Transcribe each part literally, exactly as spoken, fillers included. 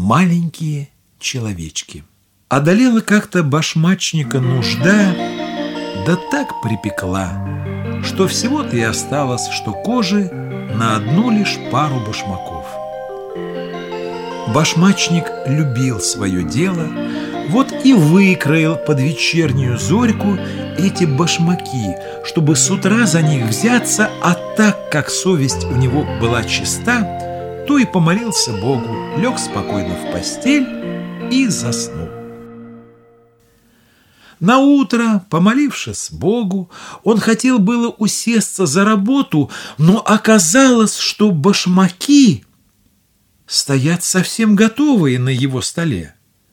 Маленькие человечки. Одолела как-то башмачника нужда, да так припекла, что всего-то и осталось, что кожи на одну лишь пару башмаков. Башмачник любил свое дело, вот и выкроил под вечернюю зорьку эти башмаки, чтобы с утра за них взяться, а так как совесть у него была чиста, то и помолился Богу, лег спокойно в постель и заснул. Наутро, помолившись Богу, он хотел было усесться за работу, но оказалось, что башмаки стоят совсем готовые на его столе.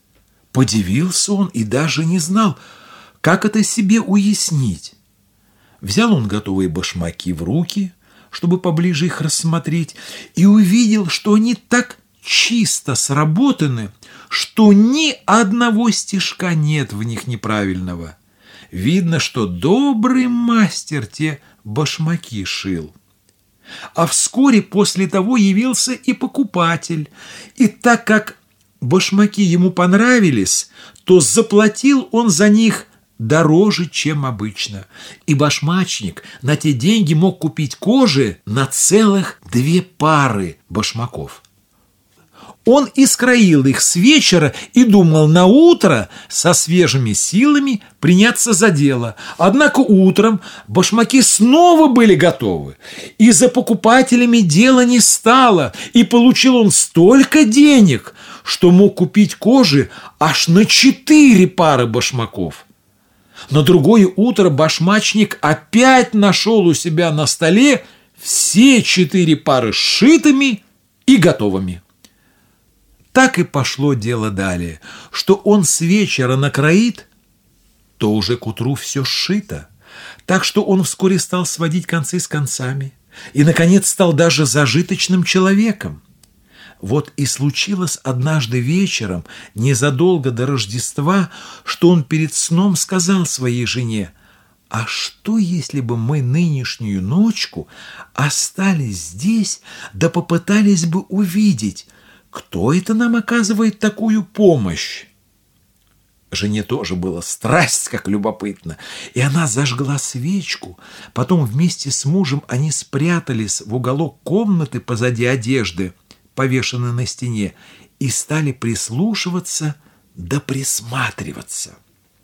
Подивился он и даже не знал, как это себе уяснить. Взял он готовые башмаки в руки, чтобы поближе их рассмотреть, и увидел, что они так чисто сработаны, что ни одного стежка нет в них неправильного. Видно, что добрый мастер те башмаки шил. А вскоре после того явился и покупатель, и так как башмаки ему понравились, то заплатил он за них дороже, чем обычно. И башмачник на те деньги мог купить кожи на целых две пары башмаков. Он и скроил их с вечера и думал на утро со свежими силами приняться за дело. Однако утром башмаки снова были готовы, и за покупателями дело не стало, и получил он столько денег, что мог купить кожи аж на четыре пары башмаков. На другое утро башмачник опять нашел у себя на столе все четыре пары сшитыми и готовыми. Так и пошло дело далее, что он с вечера накроит, то уже к утру все сшито, так что он вскоре стал сводить концы с концами и, наконец, стал даже зажиточным человеком. Вот и случилось однажды вечером, незадолго до Рождества, что он перед сном сказал своей жене: «А что, если бы мы нынешнюю ночку остались здесь, да попытались бы увидеть, кто это нам оказывает такую помощь?» Жене тоже было страсть как любопытно, и она зажгла свечку. Потом вместе с мужем они спрятались в уголок комнаты позади одежды, повешенной на стене, и стали прислушиваться да присматриваться.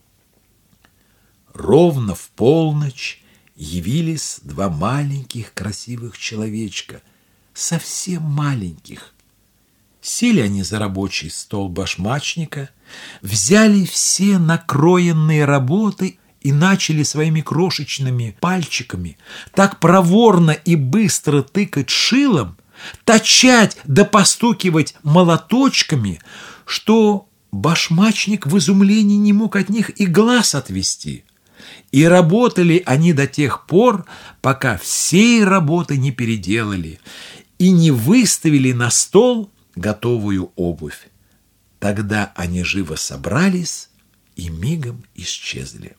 Ровно в полночь явились два маленьких красивых человечка, совсем маленьких. Сели они за рабочий стол башмачника, взяли все накроенные работы и начали своими крошечными пальчиками так проворно и быстро тыкать шилом, точать да постукивать молоточками, что башмачник в изумлении не мог от них и глаз отвести. И работали они до тех пор, пока всей работы не переделали и не выставили на стол готовую обувь. Тогда они живо собрались и мигом исчезли.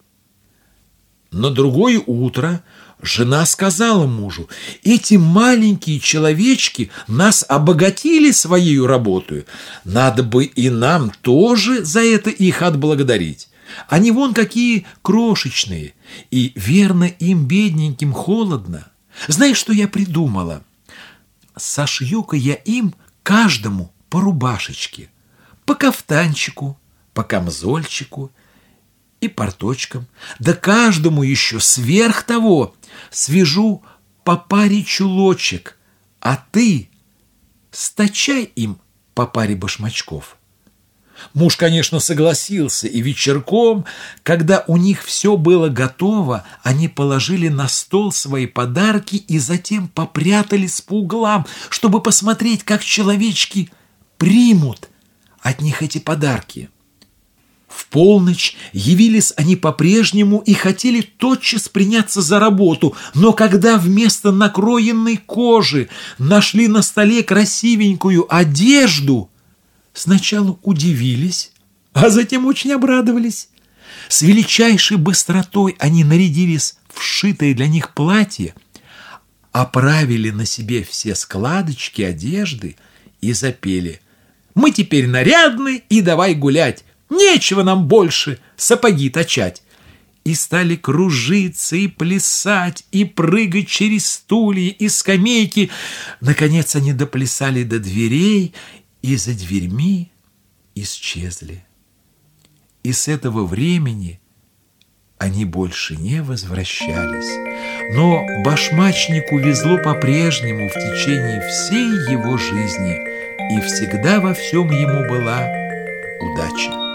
На другое утро жена сказала мужу: «Эти маленькие человечки нас обогатили своей работой. Надо бы и нам тоже за это их отблагодарить. Они вон какие крошечные, и верно им, бедненьким, холодно. Знаешь, что я придумала? Сошью-ка я им каждому по рубашечке, по кафтанчику, по камзольчику и порточкам, да каждому еще сверх того свяжу по паре чулочек, а ты стачай им по паре башмачков». Муж, конечно, согласился, и вечерком, когда у них все было готово, они положили на стол свои подарки и затем попрятались по углам, чтобы посмотреть, как человечки примут от них эти подарки. В полночь явились они по-прежнему и хотели тотчас приняться за работу, но когда вместо накроенной кожи нашли на столе красивенькую одежду, сначала удивились, а затем очень обрадовались. С величайшей быстротой они нарядились в сшитое для них платье, оправили на себе все складочки одежды и запели: Мы теперь нарядны, и давай гулять. Нечего нам больше сапоги точать. И стали кружиться, и плясать, и прыгать через стулья и скамейки. Наконец они доплясали до дверей, и за дверьми исчезли. И с этого времени они больше не возвращались. Но башмачнику везло по-прежнему в течение всей его жизни, и всегда во всем ему была удача.